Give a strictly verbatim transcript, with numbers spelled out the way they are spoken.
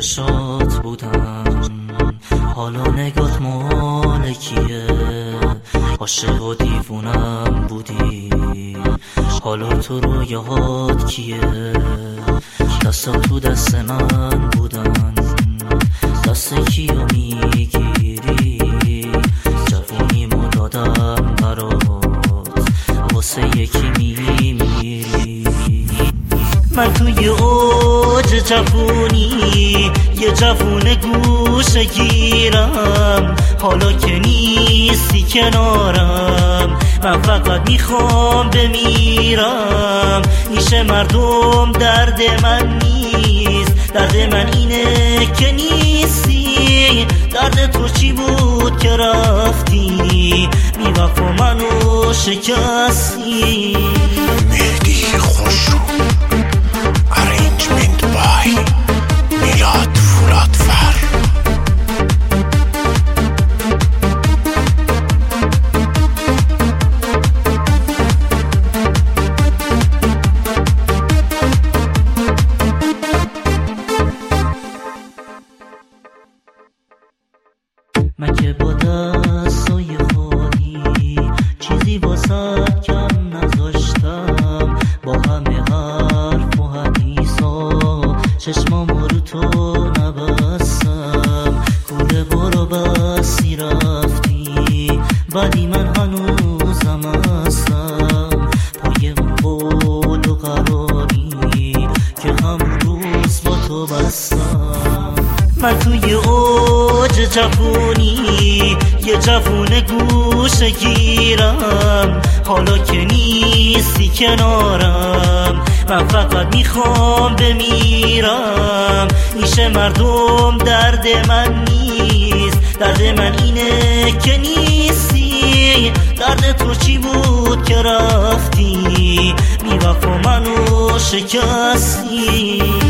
چشات بودم، حالا نگات مالکیه. عاشق و دیوونم بودی، حالا تو رو یاد کیه؟ دستا تو دست من بودن، دست کیو میگیری؟ جوونیمو دادم برات، واسه یکی میمیری. من توی اوج جوونی یه جوون گوشه گیرم، حالا که نیستی کنارم من فقط میخوام بمیرم. نیشه مردم درد من نیست، درد من اینه که نیستی. درد تو چی بود که رفتی، بی‌وفا منو شکستی. مهدی خوشرو، arrangement by میلاد فولادفر. من که با دستای خالی چیزی واسه کم نذاشتم، با همه حرف و حدیثا چشمامو رو تو نبستم. کوله برو بسی رفتی، ولی من هنوزم هستم پای اون قول و قراری که همون روز با تو بستم. من توی اوج جوونی یه جوون گوشه گیرم، حالا که نیستی کنارم من فقط میخوام بمیرم. نیشه مردم درد من نیست، درد من اینه که نیستی. درد تو چی بود که رفتی، بی‌وفا منو شکستی.